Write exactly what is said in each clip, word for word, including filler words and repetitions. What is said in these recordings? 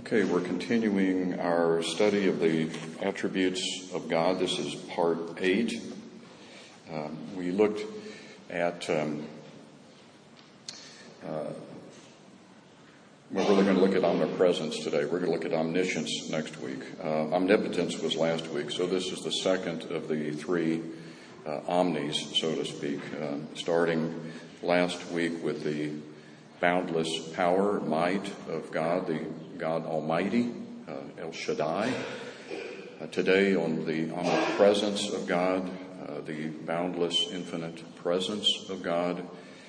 Okay, we're continuing our study of the attributes of God. This is part eight. Um, we looked at, um, uh, we're really going to look at omnipresence today. We're going to look at omniscience next week. Uh, omnipotence was last week, so this is the second of the three uh, omnis, so to speak, uh, starting last week with the boundless power, might of God, the God Almighty, uh, El Shaddai. Uh, today on the omnipresence of God, uh, the boundless, infinite presence of God.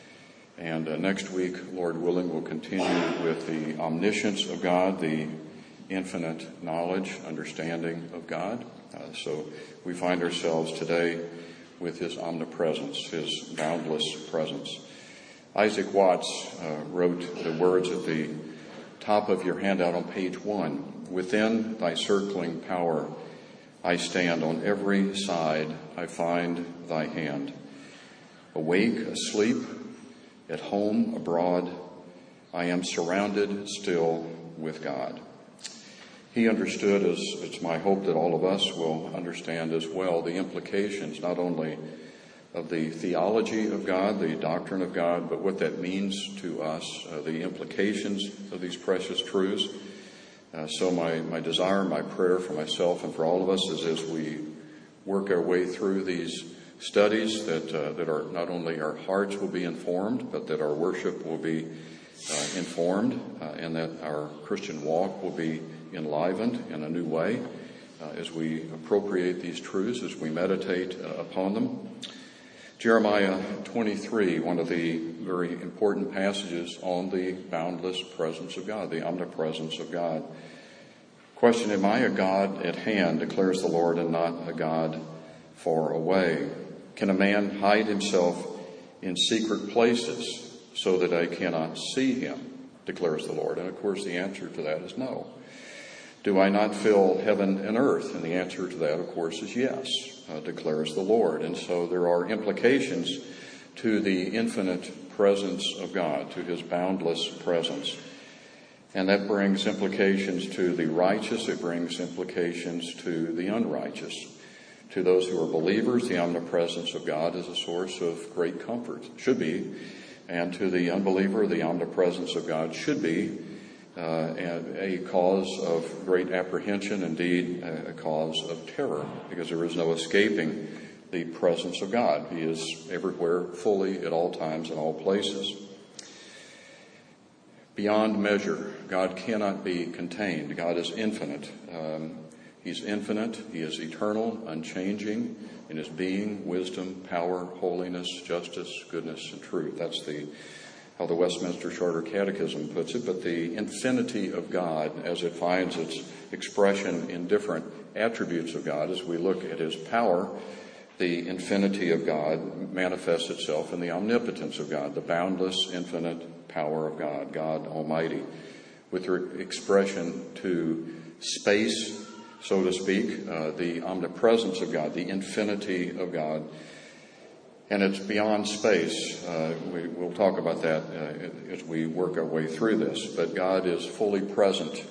And uh, next week, Lord willing, we'll continue with the omniscience of God, the infinite knowledge, understanding of God. Uh, so we find ourselves today with his omnipresence, his boundless presence. Isaac Watts uh, wrote the words at the top of your handout on page one. Within thy circling power, I stand on every side, I find thy hand. Awake, asleep, at home, abroad, I am surrounded still with God. He understood, as it's my hope that all of us will understand as well, the implications not only of the theology of God, the doctrine of God, but what that means to us, uh, the implications of these precious truths. Uh, so my, my desire, my prayer for myself and for all of us is as we work our way through these studies that uh, that are not only our hearts will be informed, but that our worship will be uh, informed, uh, and that our Christian walk will be enlivened in a new way uh, as we appropriate these truths, as we meditate uh, upon them. Jeremiah twenty-three, one of the very important passages on the boundless presence of God, the omnipresence of God. Question, am I a God at hand, declares the Lord, and not a God far away? Can a man hide himself in secret places so that I cannot see him, declares the Lord? And of course the answer to that is no. Do I not fill heaven and earth? And the answer to that, of course, is yes, uh, declares the Lord. And so there are implications to the infinite presence of God, to his boundless presence. And that brings implications to the righteous. It brings implications to the unrighteous. To those who are believers, the omnipresence of God is a source of great comfort, should be. And to the unbeliever, the omnipresence of God should be Uh, a cause of great apprehension, indeed a cause of terror, because there is no escaping the presence of God. He is everywhere, fully, at all times, in all places. Beyond measure, God cannot be contained. God is infinite. Um, he's infinite. He is eternal, unchanging in his being, wisdom, power, holiness, justice, goodness, and truth. That's the how the Westminster Shorter Catechism puts it, but the infinity of God as it finds its expression in different attributes of God, as we look at his power, the infinity of God manifests itself in the omnipotence of God, the boundless, infinite power of God, God Almighty, with expression to space, so to speak, uh, the omnipresence of God, the infinity of God. And it's beyond space. Uh, we, we'll talk about that uh, as we work our way through this. But God is fully present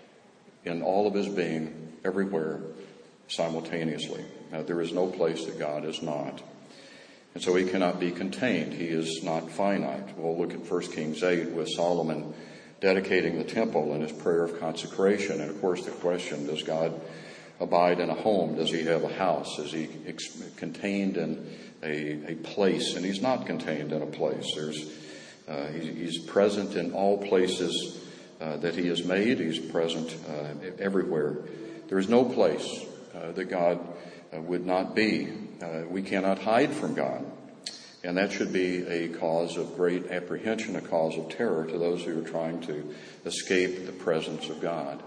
in all of his being, everywhere, simultaneously. Uh, there is no place that God is not. And so he cannot be contained. He is not finite. We'll look at First Kings eight with Solomon dedicating the temple and his prayer of consecration. And of course the question, does God abide in a home? Does he have a house? Is he ex- contained in A, a place? And he's not contained in a place. There's, uh, he, he's present in all places uh, that he has made. He's present uh, everywhere. There is no place uh, that God uh, would not be. Uh, we cannot hide from God. And that should be a cause of great apprehension, a cause of terror to those who are trying to escape the presence of God.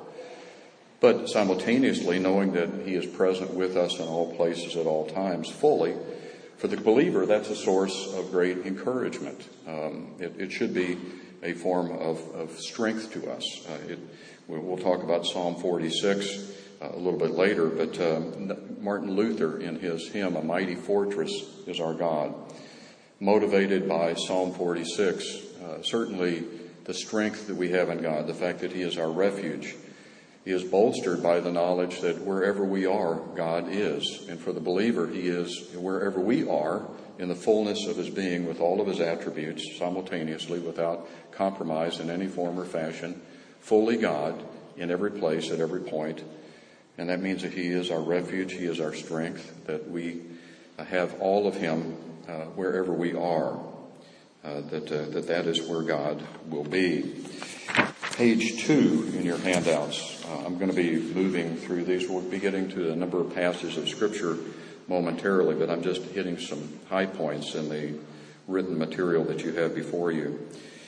But simultaneously, knowing that he is present with us in all places at all times fully, for the believer, that's a source of great encouragement. Um, it, it should be a form of, of strength to us. Uh, it, we'll talk about Psalm forty-six uh, a little bit later, but um, Martin Luther, in his hymn, "A Mighty Fortress is Our God," motivated by Psalm forty-six, uh, certainly the strength that we have in God, the fact that he is our refuge, He is bolstered by the knowledge that wherever we are, God is. And for the believer, he is wherever we are in the fullness of his being with all of his attributes simultaneously without compromise in any form or fashion, fully God in every place at every point. And that means that he is our refuge, he is our strength, that we have all of him uh, wherever we are, uh, that, uh, that that is where God will be. Page two in your handouts. Uh, I'm going to be moving through these. We'll be getting to a number of passages of Scripture momentarily, but I'm just hitting some high points in the written material that you have before you.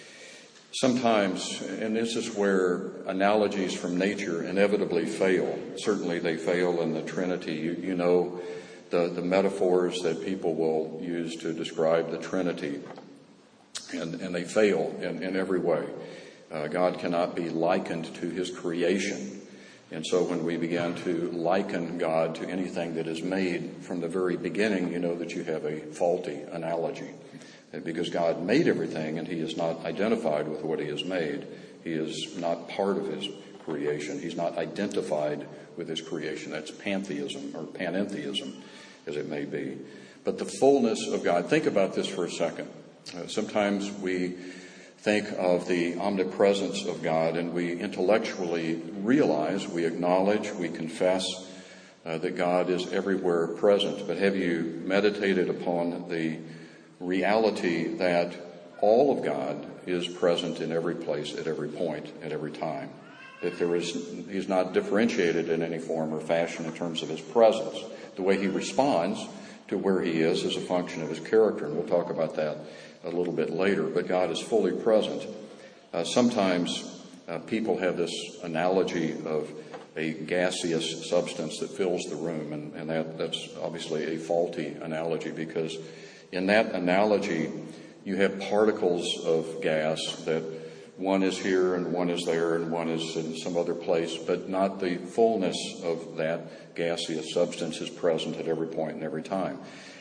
Sometimes, and this is where analogies from nature inevitably fail. Certainly they fail in the Trinity. You, you know the, the metaphors that people will use to describe the Trinity, and, and they fail in, in every way. Uh, God cannot be likened to his creation. And so when we begin to liken God to anything that is made from the very beginning, you know that you have a faulty analogy. Because God made everything and he is not identified with what he has made. He is not part of his creation. He's not identified with his creation. That's pantheism or panentheism, as it may be. But the fullness of God, think about this for a second. Uh, sometimes we think of the omnipresence of God and we intellectually realize, we acknowledge, we confess uh, that God is everywhere present. But have you meditated upon the reality that all of God is present in every place, at every point, at every time? That there is, he's not differentiated in any form or fashion in terms of his presence. The way he responds to where he is is a function of his character, and we'll talk about that a little bit later. But God is fully present. Uh, sometimes uh, people have this analogy of a gaseous substance that fills the room, and, and that, that's obviously a faulty analogy, because in that analogy you have particles of gas that one is here and one is there and one is in some other place, but not the fullness of that gaseous substance is present at every point and every time.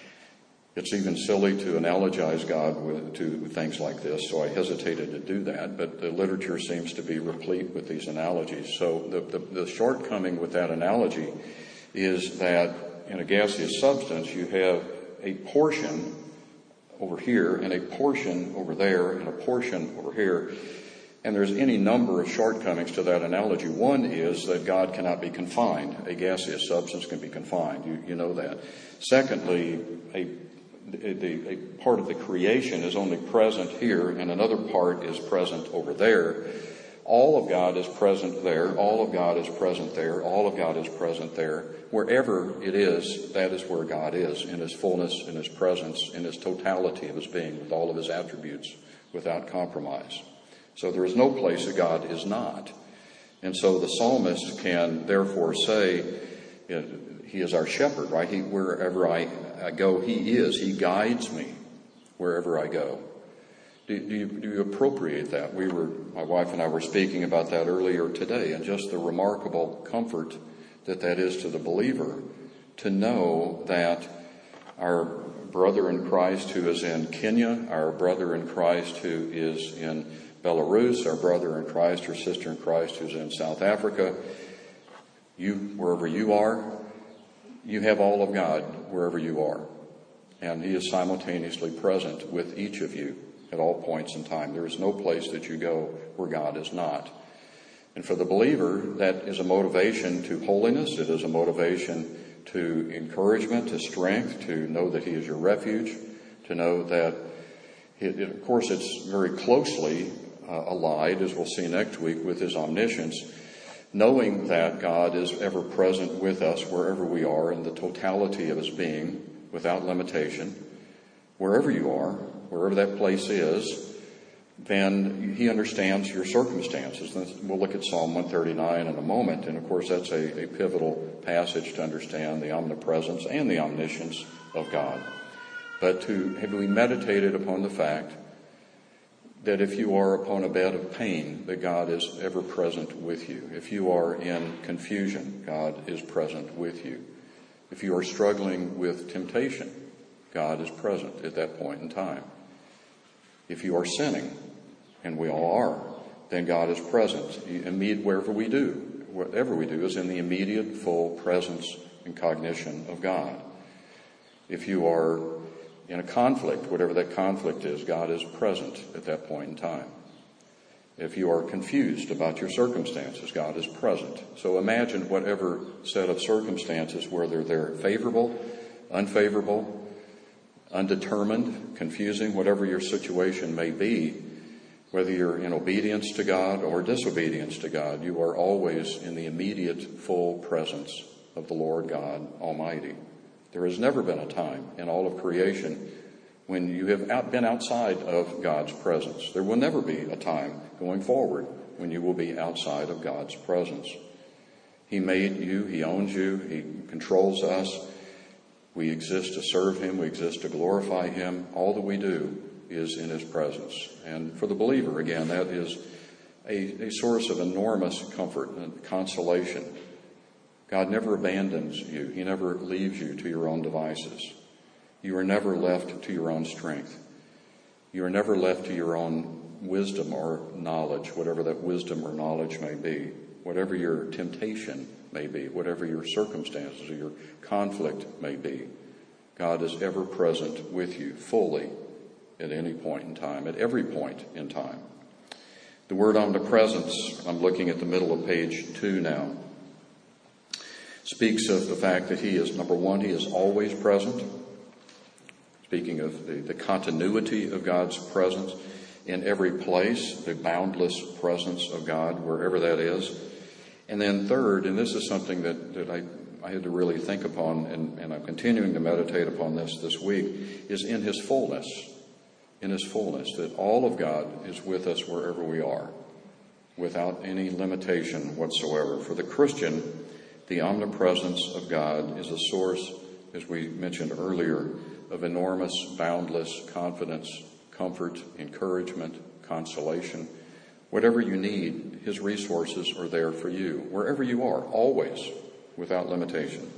It's even silly to analogize God with, to things like this, so I hesitated to do that, but the literature seems to be replete with these analogies. So the, the, the shortcoming with that analogy is that in a gaseous substance you have a portion over here and a portion over there and a portion over here, and there's any number of shortcomings to that analogy. One is that God cannot be confined. A gaseous substance can be confined. You, you know that. Secondly, a The, a part of the creation is only present here and another part is present over there. All of God is present there. All of God is present there. All of God is present there. Wherever it is, that is where God is, in his fullness, in his presence, in his totality of his being, with all of his attributes, without compromise. So there is no place that God is not. And so the psalmist can therefore say, you know, he is our shepherd, right? He, wherever I, I go, he is. He guides me wherever I go. Do, do, you, do you appropriate that? We were, my wife and I were speaking about that earlier today, and just the remarkable comfort that that is to the believer to know that our brother in Christ who is in Kenya, our brother in Christ who is in Belarus, our brother in Christ or sister in Christ who's in South Africa, you, wherever you are, you have all of God wherever you are. And he is simultaneously present with each of you at all points in time. There is no place that you go where God is not. And for the believer, that is a motivation to holiness. It is a motivation to encouragement, to strength, to know that he is your refuge, to know that, it, it, of course, it's very closely uh, allied, as we'll see next week, with his omniscience. Knowing that God is ever present with us wherever we are in the totality of his being, without limitation, wherever you are, wherever that place is, then he understands your circumstances. We'll look at Psalm one thirty-nine in a moment, and of course that's a, a pivotal passage to understand the omnipresence and the omniscience of God. But to have we meditated upon the fact that if you are upon a bed of pain, that God is ever present with you. If you are in confusion, God is present with you. If you are struggling with temptation, God is present at that point in time. If you are sinning, and we all are, then God is present. Immediately wherever we do, whatever we do, is in the immediate, full presence and cognition of God. If you are in a conflict, whatever that conflict is, God is present at that point in time. If you are confused about your circumstances, God is present. So imagine whatever set of circumstances, whether they're favorable, unfavorable, undetermined, confusing, whatever your situation may be, whether you're in obedience to God or disobedience to God, you are always in the immediate, full presence of the Lord God Almighty. There has never been a time in all of creation when you have out, been outside of God's presence. There will never be a time going forward when you will be outside of God's presence. He made you, He owns you, He controls us. We exist to serve Him, we exist to glorify Him. All that we do is in His presence. And for the believer, again, that is a, a source of enormous comfort and consolation. God never abandons you. He never leaves you to your own devices. You are never left to your own strength. You are never left to your own wisdom or knowledge, whatever that wisdom or knowledge may be, whatever your temptation may be, whatever your circumstances or your conflict may be. God is ever present with you fully at any point in time, at every point in time. The word omnipresence, I'm looking at the middle of page two now, speaks of the fact that He is, number one, He is always present. Speaking of the, the continuity of God's presence in every place, the boundless presence of God, wherever that is. And then third, and this is something that, that I, I had to really think upon, and, and I'm continuing to meditate upon this this week, is in His fullness. In His fullness, that all of God is with us wherever we are, without any limitation whatsoever. For the Christian, the omnipresence of God is a source, as we mentioned earlier, of enormous, boundless confidence, comfort, encouragement, consolation. Whatever you need, His resources are there for you, wherever you are, always, without limitation.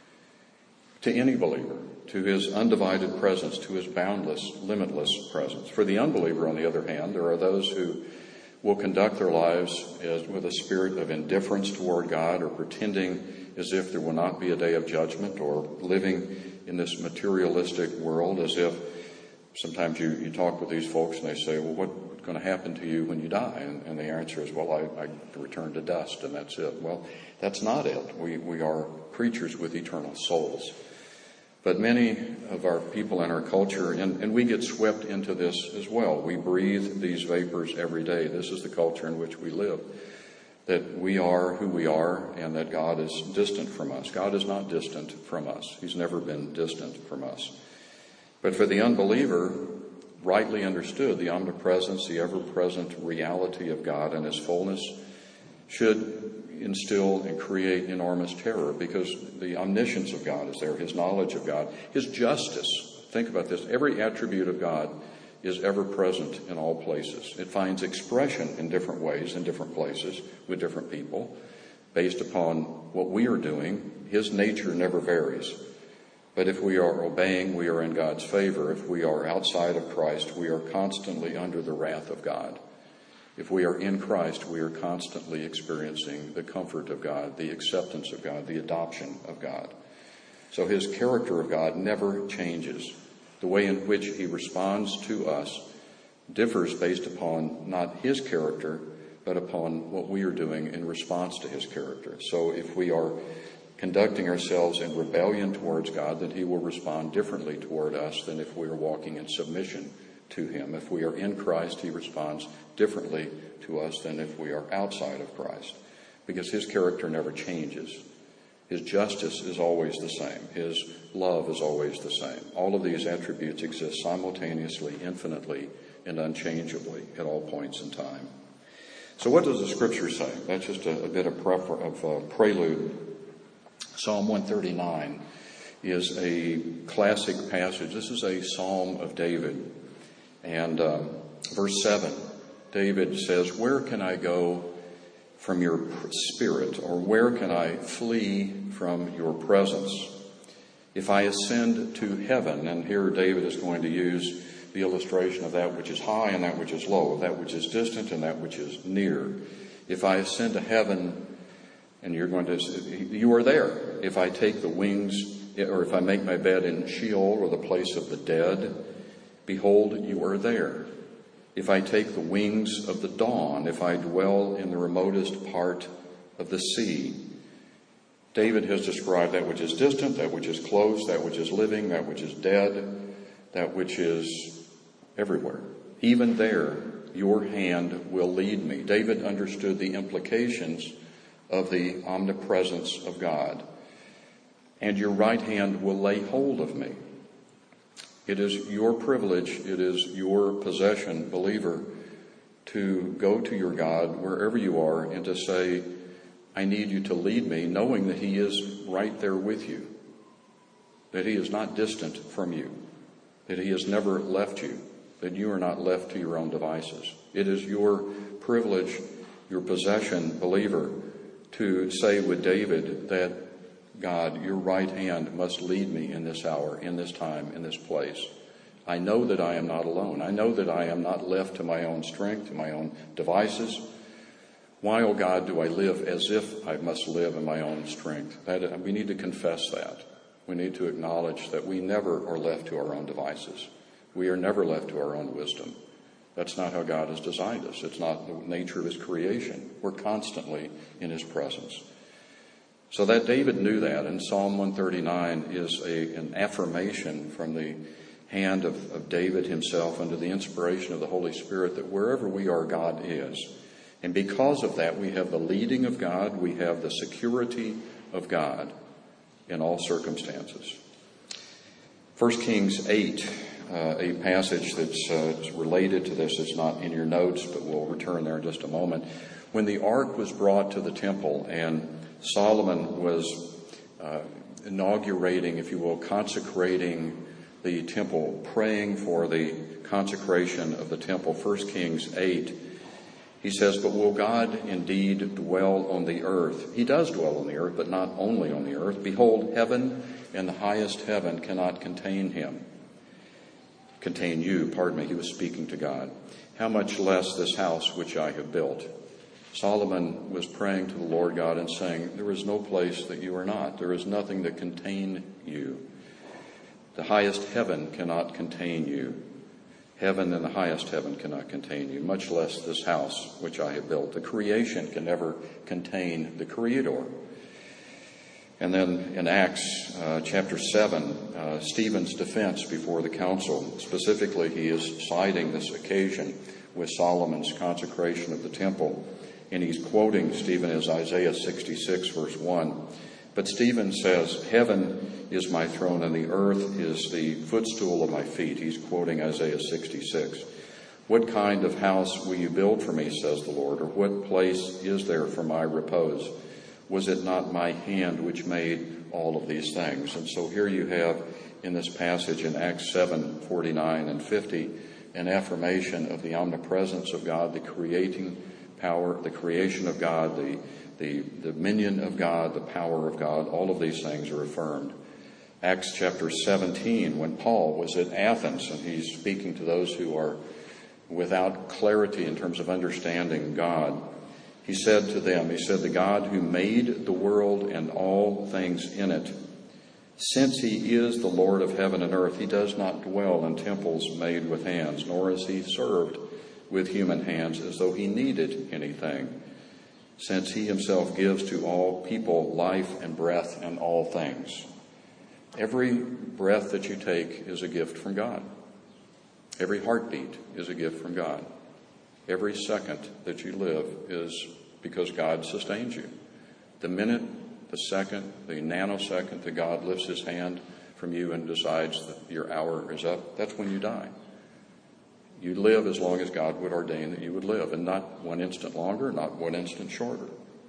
To any believer, to His undivided presence, to His boundless, limitless presence. For the unbeliever, on the other hand, there are those who will conduct their lives as, with a spirit of indifference toward God, or pretending as if there will not be a day of judgment, or living in this materialistic world as if sometimes you, you talk with these folks and they say, well, what, what's going to happen to you when you die? And, and the answer is, well, I, I return to dust and that's it. Well, that's not it. We, we are creatures with eternal souls. But many of our people in our culture, and, and we get swept into this as well. We breathe these vapors every day. This is the culture in which we live. That we are who we are and that God is distant from us. God is not distant from us. He's never been distant from us. But for the unbeliever, rightly understood, the omnipresence, the ever-present reality of God and His fullness should instill and create enormous terror, because the omniscience of God is there, His knowledge of God, His justice. Think about this. Every attribute of God is ever present in all places. It finds expression in different ways, in different places, with different people, based upon what we are doing. His nature never varies. But if we are obeying, we are in God's favor. If we are outside of Christ, we are constantly under the wrath of God. If we are in Christ, we are constantly experiencing the comfort of God, the acceptance of God, the adoption of God. So His character of God never changes. The way in which He responds to us differs based upon not His character, but upon what we are doing in response to His character. So if we are conducting ourselves in rebellion towards God, then He will respond differently toward us than if we are walking in submission to Him. If we are in Christ, He responds differently to us than if we are outside of Christ, because His character never changes. His justice is always the same. His love is always the same. All of these attributes exist simultaneously, infinitely, and unchangeably at all points in time. So what does the Scripture say? That's just a, a bit of, prefer, of uh, prelude. Psalm one thirty-nine is a classic passage. This is a Psalm of David. And um, verse seven, David says, "Where can I go from your spirit, or where can I flee from your presence? If I ascend to heaven," and here David is going to use the illustration of that which is high and that which is low, of that which is distant and that which is near. "If I ascend to heaven, And you're going to, you are there. If I take the wings, or if I make my bed in Sheol, or the place of the dead, behold, you are there. If I take the wings of the dawn, if I dwell in the remotest part of the sea. David has described that which is distant, that which is close, that which is living, that which is dead, that which is everywhere. Even there, your hand will lead me. David understood the implications of the omnipresence of God. And your right hand will lay hold of me. It is your privilege, it is your possession, believer, to go to your God wherever you are and to say, I need you to lead me, knowing that he is right there with you, that he is not distant from you, that he has never left you, that you are not left to your own devices. It is your privilege, your possession, believer, to say with David that, God, your right hand must lead me in this hour, in this time, in this place. I know that I am not alone. I know that I am not left to my own strength, to my own devices. Why, oh God, do I live as if I must live in my own strength? That, we need to confess that. We need to acknowledge that we never are left to our own devices. We are never left to our own wisdom. That's not how God has designed us. It's not the nature of his creation. We're constantly in his presence. So that David knew that, and Psalm one thirty-nine is a, an affirmation from the hand of, of David himself under the inspiration of the Holy Spirit that wherever we are, God is. And because of that, we have the leading of God, we have the security of God in all circumstances. First Kings eight, uh, a passage that's uh, related to this. It's not in your notes, but we'll return there in just a moment. When the ark was brought to the temple and Solomon was uh, inaugurating, if you will, consecrating the temple, praying for the consecration of the temple, First Kings eight, he says, but will God indeed dwell on the earth? He does dwell on the earth, but not only on the earth. Behold, heaven and the highest heaven cannot contain him. Contain you, pardon me, he was speaking to God. How much less this house which I have built? Solomon was praying to the Lord God and saying, there is no place that you are not. There is nothing that contain you. The highest heaven cannot contain you. Heaven and the highest heaven cannot contain you, much less this house which I have built. The creation can never contain the Creator. And then in Acts uh, chapter seven, uh, Stephen's defense before the council, specifically he is citing this occasion with Solomon's consecration of the temple. And he's quoting Stephen as Isaiah sixty-six, verse one. But Stephen says, heaven is my throne and the earth is the footstool of my feet. He's quoting Isaiah sixty-six. What kind of house will you build for me, says the Lord, or what place is there for my repose? Was it not my hand which made all of these things? And so here you have in this passage in Acts seven, forty-nine and fifty, an affirmation of the omnipresence of God, the creating power, the creation of God, the the dominion of God, the power of God. All of these things are affirmed. Acts chapter seventeen, when Paul was at Athens and he's speaking to those who are without clarity in terms of understanding God, he said to them, he said, the God who made the world and all things in it, since he is the Lord of heaven and earth, he does not dwell in temples made with hands, nor is he served with human hands as though he needed anything, since he himself gives to all people life and breath and all things. Every breath that you take is a gift from God. Every heartbeat is a gift from God. Every second that you live is because God sustains you. The minute, the second, the nanosecond that God lifts his hand from you and decides that your hour is up, that's when you die. You live as long as God would ordain that you would live, and not one instant longer, not one instant shorter.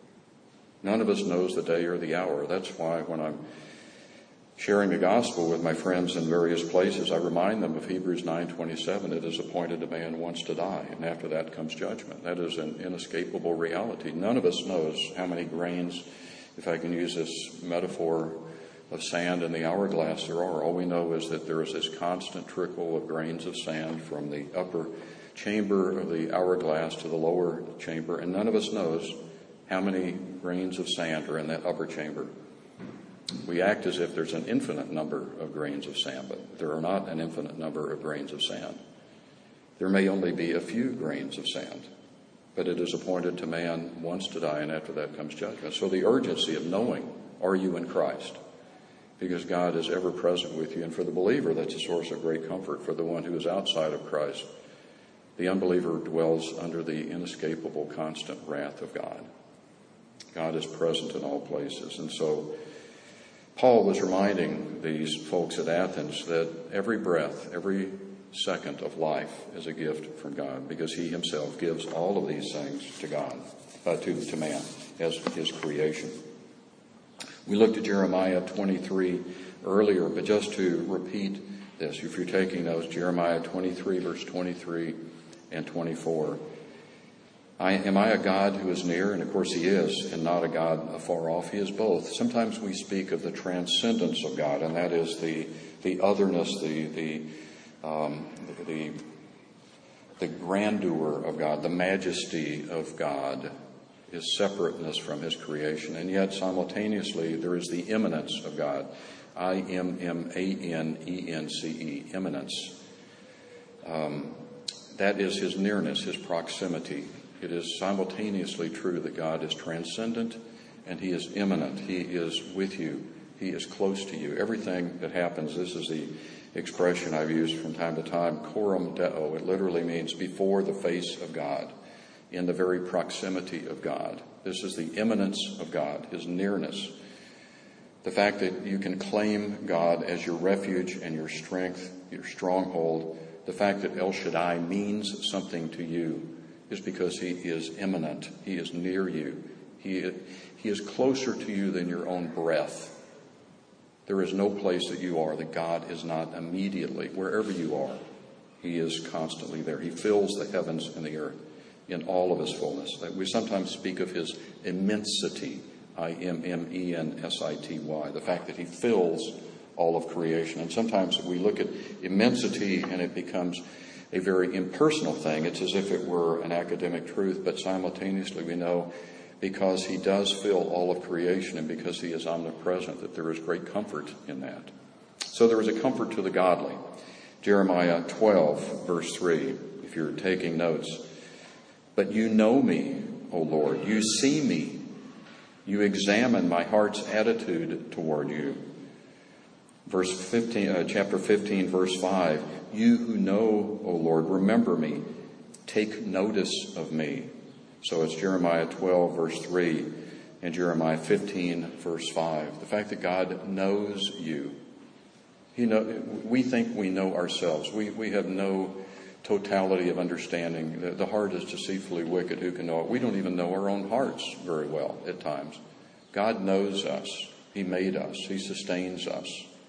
None of us knows the day or the hour. That's why when I'm sharing the gospel with my friends in various places, I remind them of Hebrews nine twenty-seven. It is appointed a man once to die, and after that comes judgment. That is an inescapable reality. None of us knows how many grains, if I can use this metaphor, of sand in the hourglass there are. All we know is that there is this constant trickle of grains of sand from the upper chamber of the hourglass to the lower chamber, and none of us knows how many grains of sand are in that upper chamber. We act as if there's an infinite number of grains of sand, but there are not an infinite number of grains of sand. There may only be a few grains of sand, but it is appointed to man once to die, and after that comes judgment. So the urgency of knowing, are you in Christ? Because God is ever present with you. And for the believer, that's a source of great comfort. For the one who is outside of Christ, the unbeliever dwells under the inescapable, constant wrath of God. God is present in all places. And so Paul was reminding these folks at Athens that every breath, every second of life is a gift from God, because he himself gives all of these things to God, uh, to, to man as his creation. We looked at Jeremiah twenty-three earlier, but just to repeat this, if you're taking notes, Jeremiah twenty-three, verse twenty-three and twenty-four. I, am I a God who is near? And of course he is, and not a God afar off. He is both. Sometimes we speak of the transcendence of God, and that is the, the otherness, the, the, um, the, the grandeur of God, the majesty of God, his separateness from his creation. And yet simultaneously there is the immanence of God. I M M A N E N C E, immanence. Um, that is his nearness, his proximity. It is simultaneously true that God is transcendent and he is immanent. He is with you. He is close to you. Everything that happens, this is the expression I've used from time to time, coram deo. It literally means before the face of God, in the very proximity of God. This is the immanence of God, his nearness. The fact that you can claim God as your refuge and your strength, your stronghold, the fact that El Shaddai means something to you is because he is immanent. He is near you. He, he is closer to you than your own breath. There is no place that you are that God is not immediately. Wherever you are, he is constantly there. He fills the heavens and the earth in all of his fullness. We sometimes speak of his immensity, I M M E N S I T Y, the fact that he fills all of creation. And sometimes we look at immensity and it becomes a very impersonal thing. It's as if it were an academic truth, but simultaneously we know because he does fill all of creation and because he is omnipresent that there is great comfort in that. So there is a comfort to the godly. Jeremiah twelve, verse three, if you're taking notes. But you know me, O Lord. You see me. You examine my heart's attitude toward you. Verse fifteen, uh, chapter fifteen, verse five. You who know, O Lord, remember me. Take notice of me. So it's Jeremiah twelve, verse three, and Jeremiah fifteen, verse five. The fact that God knows you. He know, we think we know ourselves. We, we have no totality of understanding. The, the heart is deceitfully wicked. Who can know it? We don't even know our own hearts very well at times. God knows us. He made us. He sustains us.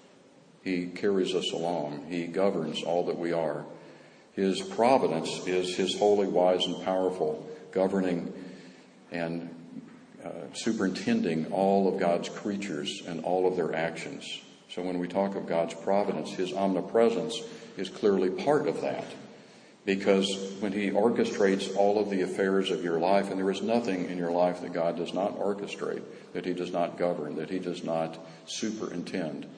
He carries us along. He governs all that we are. His providence is his holy, wise, and powerful, governing and uh, superintending all of God's creatures and all of their actions. So when we talk of God's providence, his omnipresence is clearly part of that. Because when he orchestrates all of the affairs of your life, and there is nothing in your life that God does not orchestrate, that he does not govern, that he does not superintend.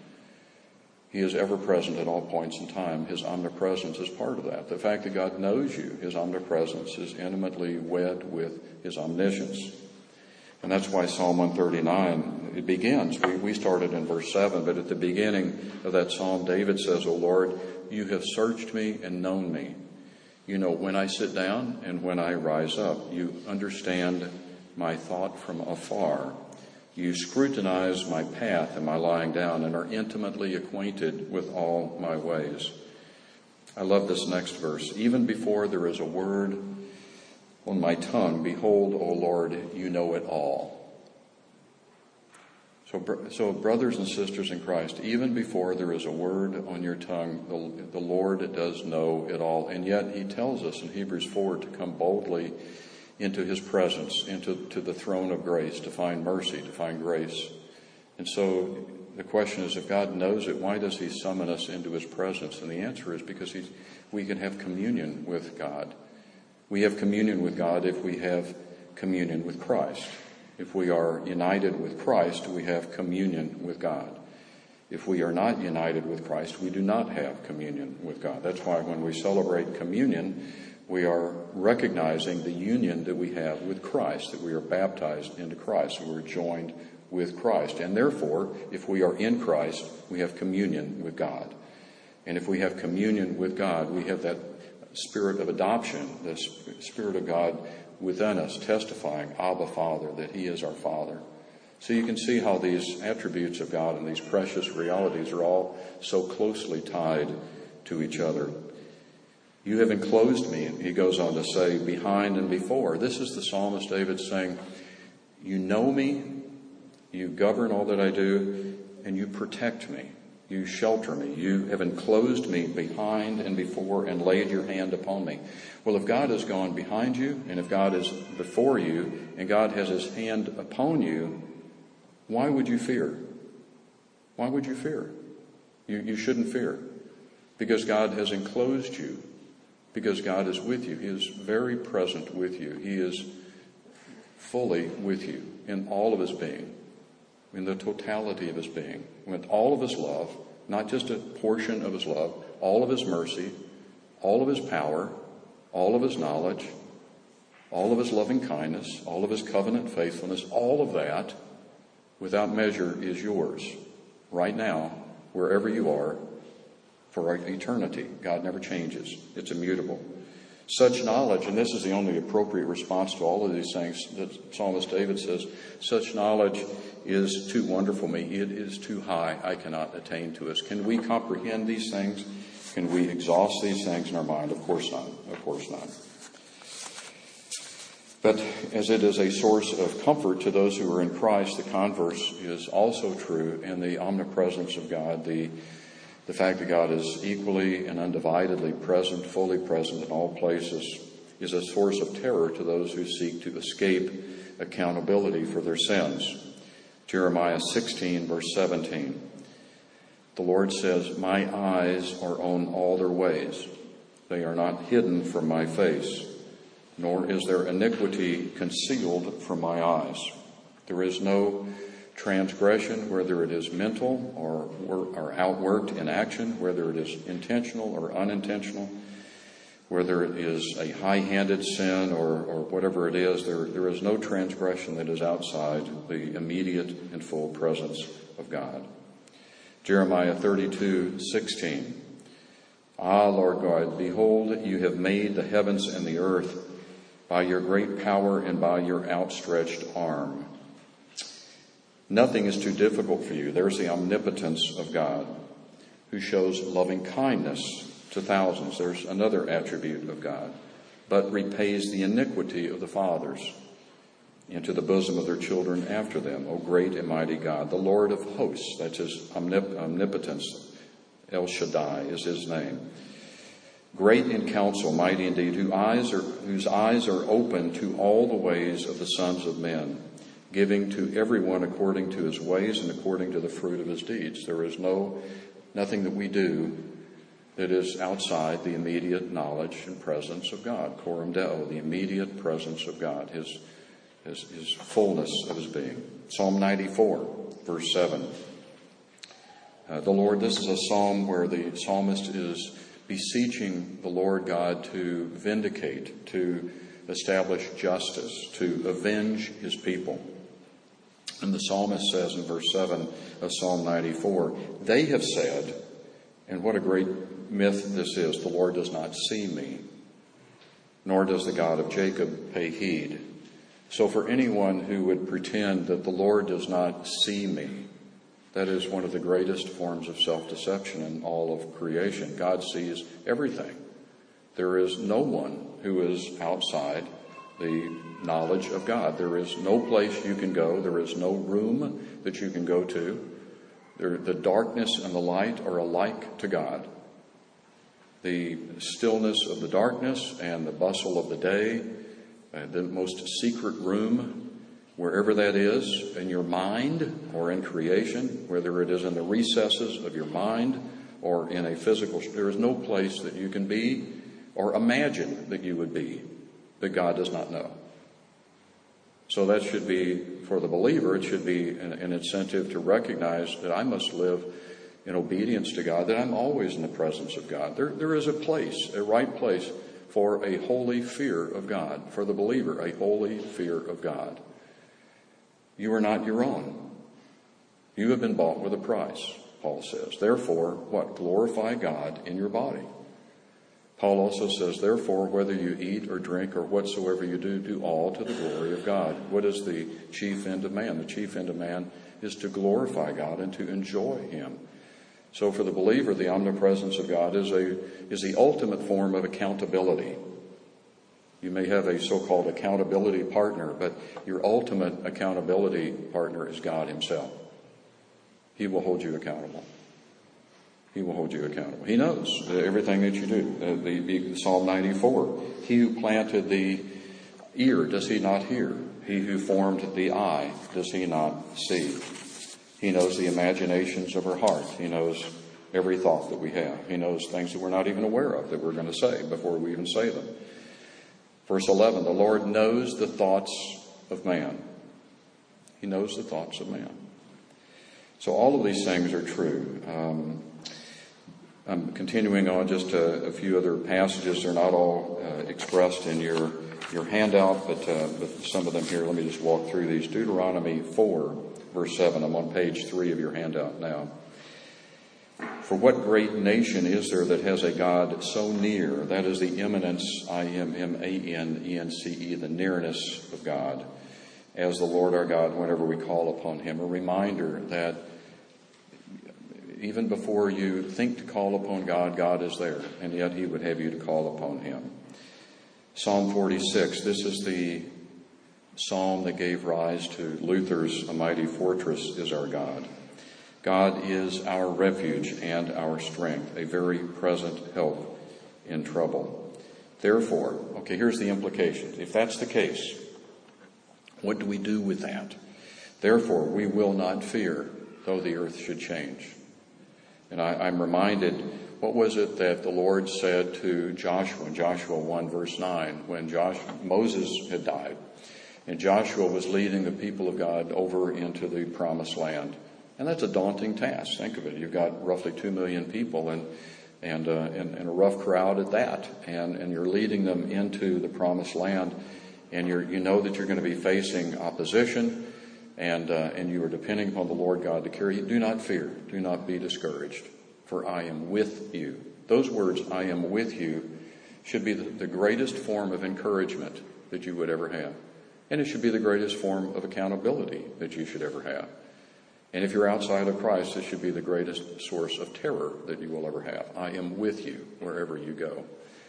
He is ever present at all points in time. His omnipresence is part of that. The fact that God knows you, his omnipresence is intimately wed with his omniscience. And that's why Psalm one thirty-nine, it begins. We, we started in verse seven, but at the beginning of that psalm, David says, O Lord, you have searched me and known me. You know when I sit down and when I rise up. You understand my thought from afar. You scrutinize my path and my lying down and are intimately acquainted with all my ways. I love this next verse. Even before there is a word on my tongue, behold, O Lord, you know it all. So, so brothers and sisters in Christ, even before there is a word on your tongue, the, the Lord does know it all. And yet he tells us in Hebrews four to come boldly into his presence, into to the throne of grace, to find mercy, to find grace. And so the question is, if God knows it, why does he summon us into his presence? And the answer is because he's, we can have communion with God. We have communion with God if we have communion with Christ. If we are united with Christ, we have communion with God. If we are not united with Christ, we do not have communion with God. That's why when we celebrate communion, we are recognizing the union that we have with Christ, that we are baptized into Christ, and we're joined with Christ. And therefore, if we are in Christ, we have communion with God. And if we have communion with God, we have that spirit of adoption, the Spirit of God within us, testifying, Abba, Father, that He is our Father. So you can see how these attributes of God and these precious realities are all so closely tied to each other. You have enclosed me, he goes on to say, behind and before. This is the psalmist David saying, you know me, you govern all that I do, and you protect me. You shelter me. You have enclosed me behind and before and laid your hand upon me. Well, if God has gone behind you, and if God is before you, and God has his hand upon you, why would you fear? Why would you fear? You, you shouldn't fear. Because God has enclosed you. Because God is with you. He is very present with you. He is fully with you in all of his being. In the totality of his being, with all of his love, not just a portion of his love, all of his mercy, all of his power, all of his knowledge, all of his loving kindness, all of his covenant faithfulness, all of that, without measure, is yours right now, wherever you are, for eternity. God never changes. It's immutable. Such knowledge, and this is the only appropriate response to all of these things that Psalmist David says, such knowledge is too wonderful for me. It is too high. I cannot attain to it. Can we comprehend these things? Can we exhaust these things in our mind? Of course not. Of course not. But as it is a source of comfort to those who are in Christ, the converse is also true in the omnipresence of God, the The fact that God is equally and undividedly present, fully present in all places, is a source of terror to those who seek to escape accountability for their sins. Jeremiah sixteen, verse seventeen. The Lord says, my eyes are on all their ways. They are not hidden from my face, nor is their iniquity concealed from my eyes. There is no transgression, whether it is mental or, or outworked in action, whether it is intentional or unintentional, whether it is a high-handed sin or, or whatever it is, there, there is no transgression that is outside the immediate and full presence of God. Jeremiah thirty-two, sixteen. Ah, Lord God, behold, you have made the heavens and the earth by your great power and by your outstretched arm. Nothing is too difficult for you. There's the omnipotence of God, who shows loving kindness to thousands. There's another attribute of God, but repays the iniquity of the fathers into the bosom of their children after them. O great and mighty God, the Lord of hosts, that's his omnip- omnipotence. El Shaddai is his name. Great in counsel, mighty indeed, whose eyes are, whose eyes are open to all the ways of the sons of men, giving to everyone according to his ways and according to the fruit of his deeds. There is no nothing that we do that is outside the immediate knowledge and presence of God. Coram Deo, the immediate presence of God, his, his, his fullness of his being. Psalm ninety-four, verse seven. Uh, the Lord, this is a psalm where the psalmist is beseeching the Lord God to vindicate, to establish justice, to avenge his people. And the psalmist says in verse seven of Psalm ninety-four, they have said, and what a great myth this is, the Lord does not see me, nor does the God of Jacob pay heed. So for anyone who would pretend that the Lord does not see me, that is one of the greatest forms of self-deception in all of creation. God sees everything. There is no one who is outside the knowledge of God. There is no place you can go. There is no room that you can go to. There, the darkness and the light are alike to God. The stillness of the darkness and the bustle of the day, uh, the most secret room, wherever that is, in your mind or in creation, whether it is in the recesses of your mind or in a physical, there is no place that you can be or imagine that you would be that God does not know. So that should be, for the believer, it should be an, an incentive to recognize that I must live in obedience to God, that I'm always in the presence of God. There, there is a place, a right place for a holy fear of God. For the believer, a holy fear of God. You are not your own. You have been bought with a price, Paul says. Therefore, what? Glorify God in your body. Paul also says, therefore, whether you eat or drink or whatsoever you do, do all to the glory of God. What is the chief end of man? The chief end of man is to glorify God and to enjoy Him. So for the believer, the omnipresence of God is a is the ultimate form of accountability. You may have a so-called accountability partner, but your ultimate accountability partner is God Himself. He will hold you accountable. He will hold you accountable. He knows everything that you do. Uh, the, the Psalm ninety-four, he who planted the ear, does he not hear? He who formed the eye, does he not see? He knows the imaginations of our heart. He knows every thought that we have. He knows things that we're not even aware of that we're going to say before we even say them. Verse eleven, the Lord knows the thoughts of man. He knows the thoughts of man. So all of these things are true. Um, I'm continuing on just a, a few other passages. They're not all uh, expressed in your your handout, but, uh, but some of them here. Let me just walk through these. Deuteronomy four, verse seven. I'm on page three of your handout now. For what great nation is there that has a God so near? That is the immanence, I M M A N E N C E, the nearness of God, as the Lord our God whenever we call upon Him. A reminder that even before you think to call upon God, God is there, and yet He would have you to call upon Him. Psalm forty-six, this is the psalm that gave rise to Luther's A Mighty Fortress is Our God. God is our refuge and our strength, a very present help in trouble. Therefore, okay, here's the implication. If that's the case, what do we do with that? Therefore, we will not fear, though the earth should change. And I, I'm reminded, what was it that the Lord said to Joshua in Joshua one, verse nine, when Josh, Moses had died, and Joshua was leading the people of God over into the promised land. And that's a daunting task. Think of it. You've got roughly two million people and and, uh, and, and a rough crowd at that. And, and you're leading them into the promised land. And you're, you know that you're going to be facing opposition. And, uh, and you are depending upon the Lord God to carry you. Do not fear. Do not be discouraged. For I am with you. Those words, I am with you, should be the, the greatest form of encouragement that you would ever have. And it should be the greatest form of accountability that you should ever have. And if you're outside of Christ, this should be the greatest source of terror that you will ever have. I am with you wherever you go.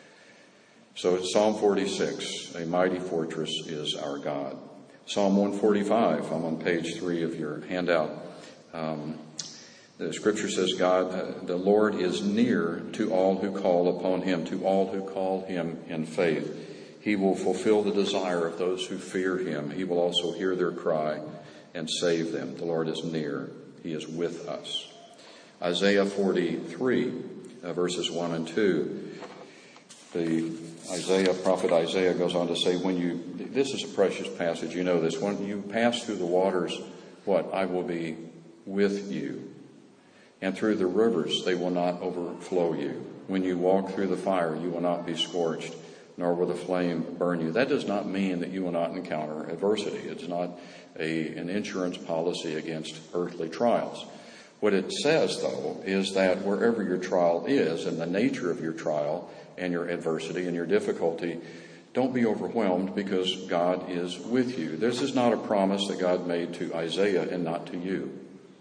So it's Psalm forty-six, a mighty fortress is our God. Psalm one forty-five, I'm on page three of your handout. Um, the scripture says, God, uh, the Lord is near to all who call upon Him, to all who call Him in faith. He will fulfill the desire of those who fear Him. He will also hear their cry and save them. The Lord is near. He is with us. Isaiah forty-three, uh, verses one and two. The Isaiah, prophet Isaiah goes on to say, when you, this is a precious passage, you know this, when you pass through the waters, what? I will be with you. And through the rivers, they will not overflow you. When you walk through the fire, you will not be scorched, nor will the flame burn you. That does not mean that you will not encounter adversity. It's not a, an insurance policy against earthly trials. What it says, though, is that wherever your trial is and the nature of your trial and your adversity and your difficulty, don't be overwhelmed because God is with you. This is not a promise that God made to Isaiah and not to you.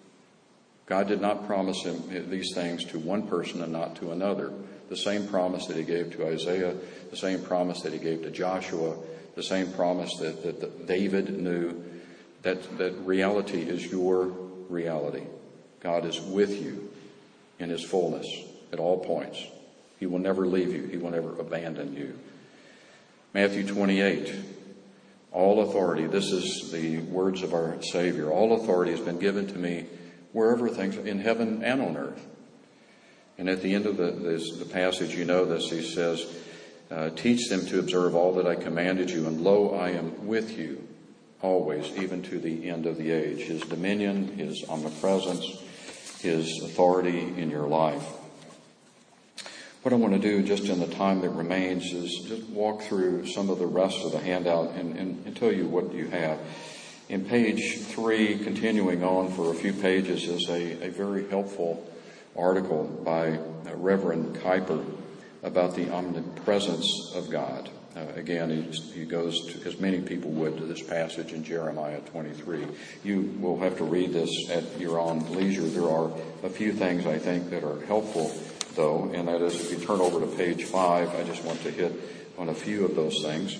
God did not promise him these things to one person and not to another. The same promise that He gave to Isaiah, the same promise that He gave to Joshua, the same promise that, that, that David knew, that, that reality is your reality. God is with you in His fullness at all points. He will never leave you. He will never abandon you. Matthew twenty-eight, all authority, this is the words of our Savior, all authority has been given to me wherever things in heaven and on earth. And at the end of the, this, the passage, you know this, He says, uh, teach them to observe all that I commanded you, and lo, I am with you always, even to the end of the age. His dominion, his omnipresence, his authority in your life. What I want to do just in the time that remains is just walk through some of the rest of the handout and, and, and tell you what you have. In page three, continuing on for a few pages, is a, a very helpful article by Reverend Kuyper about the omnipresence of God. Uh, again, he, he goes, to, as many people would, to this passage in Jeremiah twenty-three. You will have to read this at your own leisure. There are a few things, I think, that are helpful, though, and that is if you turn over to page five, I just want to hit on a few of those things.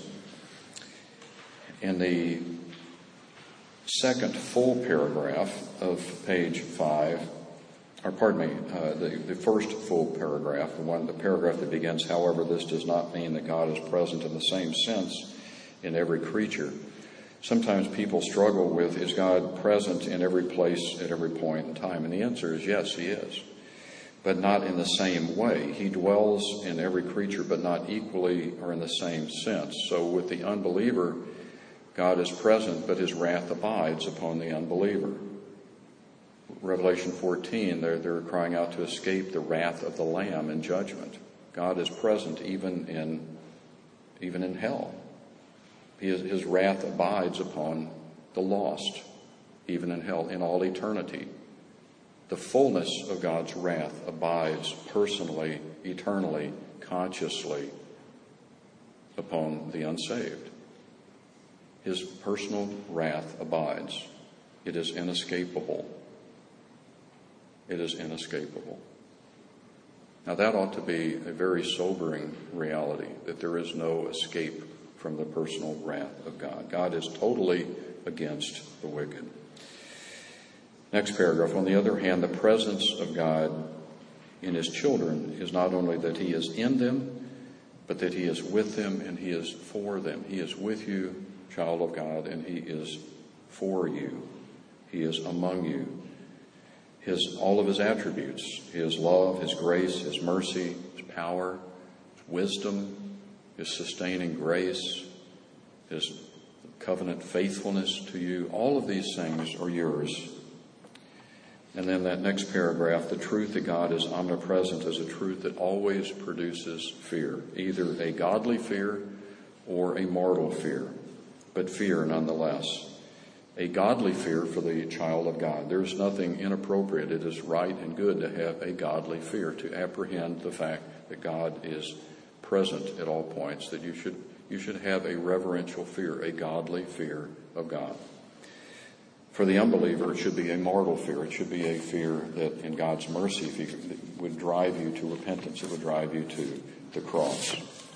In the second full paragraph of page five, or pardon me, uh, the, the first full paragraph, the one, the paragraph that begins, however, this does not mean that God is present in the same sense in every creature. Sometimes people struggle with, is God present in every place at every point in time? And the answer is yes, he is, but not in the same way. He dwells in every creature, but not equally or in the same sense. So with the unbeliever, God is present, but his wrath abides upon the unbeliever. Revelation fourteen, they're, they're crying out to escape the wrath of the Lamb in judgment. God is present even in, even in hell. His, his wrath abides upon the lost, even in hell, in all eternity. The fullness of God's wrath abides personally, eternally, consciously upon the unsaved. His personal wrath abides. It is inescapable. It is inescapable. Now that ought to be a very sobering reality, that there is no escape from the personal wrath of God. God is totally against the wicked. Next paragraph. On the other hand, the presence of God in his children is not only that he is in them, but that he is with them and he is for them. He is with you, child of God, and he is for you. He is among you. His, all of his attributes, his love, his grace, his mercy, his power, his wisdom, his sustaining grace, his covenant faithfulness to you, all of these things are yours. And then that next paragraph, the truth that God is omnipresent is a truth that always produces fear, either a godly fear or a mortal fear, but fear nonetheless. A godly fear for the child of God. There's nothing inappropriate. It is right and good to have a godly fear, to apprehend the fact that God is present at all points, that you should you should have a reverential fear, a godly fear of God. For the unbeliever, it should be a mortal fear. It should be a fear that in God's mercy if he would drive you to repentance. It would drive you to the cross.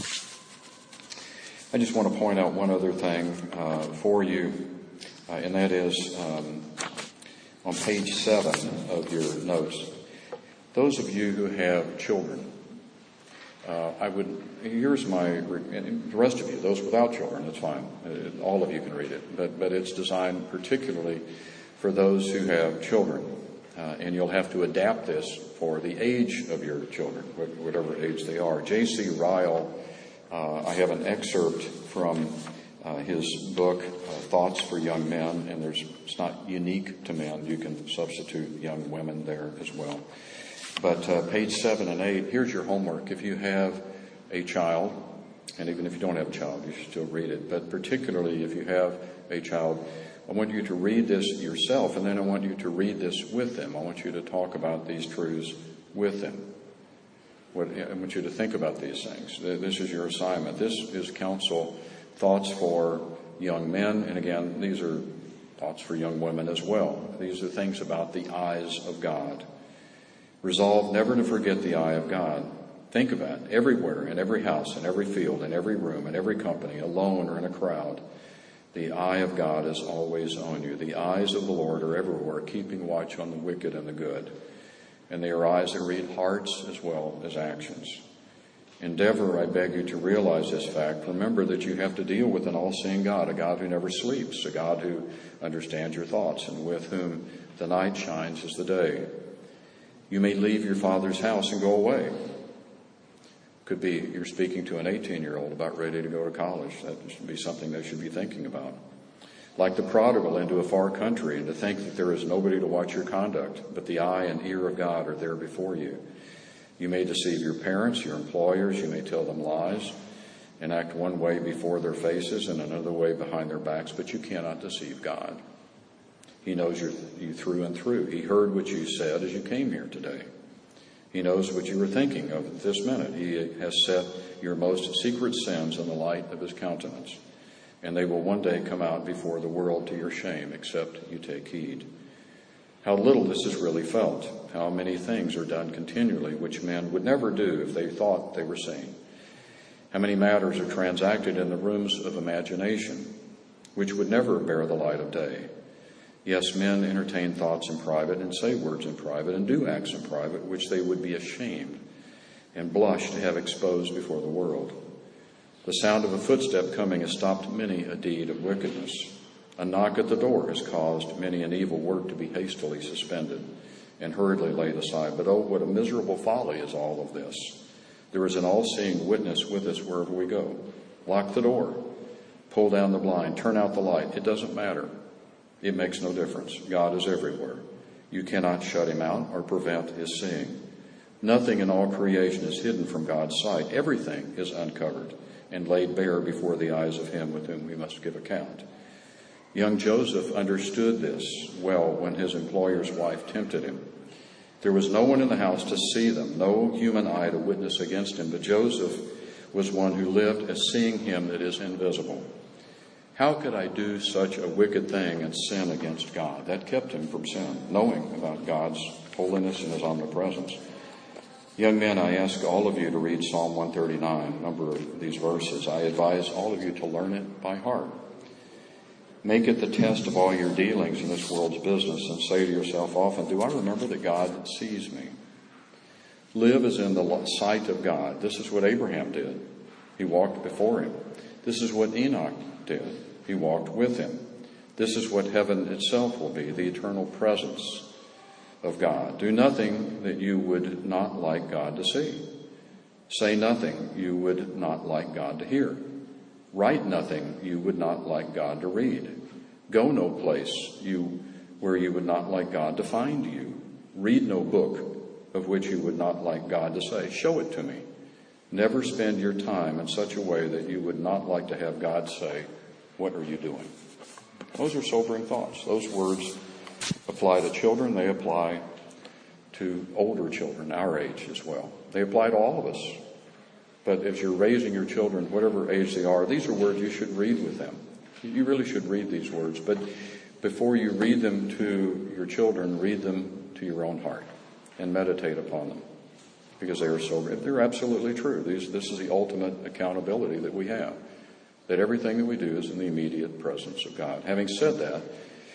I just want to point out one other thing uh, for you. Uh, and that is um, on page seven of your notes. Those of you who have children, uh, I would, here's my, and the rest of you, those without children, it's fine. Uh, all of you can read it. But, but it's designed particularly for those who have children. Uh, and you'll have to adapt this for the age of your children, whatever age they are. J C Ryle, uh, I have an excerpt from Uh, his book, uh, Thoughts for Young Men, and there's it's not unique to men. You can substitute young women there as well. But uh, page seven and eight, here's your homework. If you have a child, and even if you don't have a child, you should still read it, but particularly if you have a child, I want you to read this yourself, and then I want you to read this with them. I want you to talk about these truths with them. What, I want you to think about these things. This is your assignment. This is counsel. Thoughts for young men, and again, these are thoughts for young women as well. These are things about the eyes of God. Resolve never to forget the eye of God. Think of that everywhere, in every house, in every field, in every room, in every company, alone or in a crowd. The eye of God is always on you. The eyes of the Lord are everywhere, keeping watch on the wicked and the good. And they are eyes that read hearts as well as actions. Endeavor, I beg you, to realize this fact. Remember that you have to deal with an all-seeing God, a God who never sleeps, a God who understands your thoughts and with whom the night shines as the day. You may leave your father's house and go away. Could be you're speaking to an eighteen-year-old about ready to go to college. That should be something they should be thinking about. like the prodigal into a far country, and to think that there is nobody to watch your conduct, but the eye and ear of God are there before you. You may deceive your parents, your employers, you may tell them lies, and act one way before their faces and another way behind their backs, but you cannot deceive God. He knows you through and through. He heard what you said as you came here today. He knows what you were thinking of at this minute. He has set your most secret sins in the light of his countenance, and they will one day come out before the world to your shame, except you take heed. How little this is really felt. How many things are done continually which men would never do if they thought they were sane. How many matters are transacted in the rooms of imagination which would never bear the light of day. Yes, men entertain thoughts in private and say words in private and do acts in private which they would be ashamed and blush to have exposed before the world. The sound of a footstep coming has stopped many a deed of wickedness. A knock at the door has caused many an evil work to be hastily suspended and hurriedly laid aside. But oh, what a miserable folly is all of this. There is an all-seeing witness with us wherever we go. Lock the door. Pull down the blind. Turn out the light. It doesn't matter. It makes no difference. God is everywhere. You cannot shut him out or prevent his seeing. Nothing in all creation is hidden from God's sight. Everything is uncovered and laid bare before the eyes of him with whom we must give account. Young Joseph understood this well when his employer's wife tempted him. There was no one in the house to see them, no human eye to witness against him, but Joseph was one who lived as seeing him that is invisible. How could I do such a wicked thing and sin against God? That kept him from sin, knowing about God's holiness and his omnipresence. Young men, I ask all of you to read Psalm one thirty-nine, a number of these verses. I advise all of you to learn it by heart. Make it the test of all your dealings in this world's business and say to yourself often, do I remember that God sees me? Live as in the sight of God. This is what Abraham did. He walked before him. This is what Enoch did. He walked with him. This is what heaven itself will be, the eternal presence of God. Do nothing that you would not like God to see. Say nothing you would not like God to hear. Write nothing you would not like God to read. Go no place you where you would not like God to find you. Read no book of which you would not like God to say, show it to me. Never spend your time in such a way that you would not like to have God say, what are you doing? Those are sobering thoughts. Those words apply to children. They apply to older children, our age as well. They apply to all of us. But if you're raising your children, whatever age they are, these are words you should read with them. You really should read these words. But before you read them to your children, read them to your own heart and meditate upon them, because they are so, they're absolutely true. These, this is the ultimate accountability that we have, that everything that we do is in the immediate presence of God. Having said that,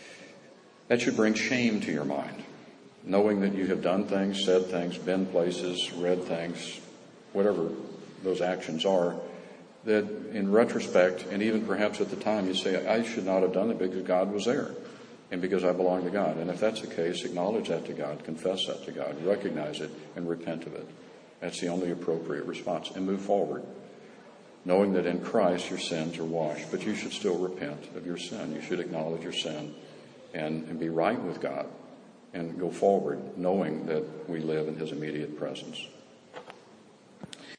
that should bring shame to your mind, knowing that you have done things, said things, been places, read things, whatever those actions are, that in retrospect, and even perhaps at the time, you say, I should not have done it because God was there and because I belong to God. And if that's the case, acknowledge that to God, confess that to God, recognize it, and repent of it. That's the only appropriate response, and move forward, knowing that in Christ your sins are washed. But you should still repent of your sin. You should acknowledge your sin and, and be right with God and go forward, knowing that we live in his immediate presence.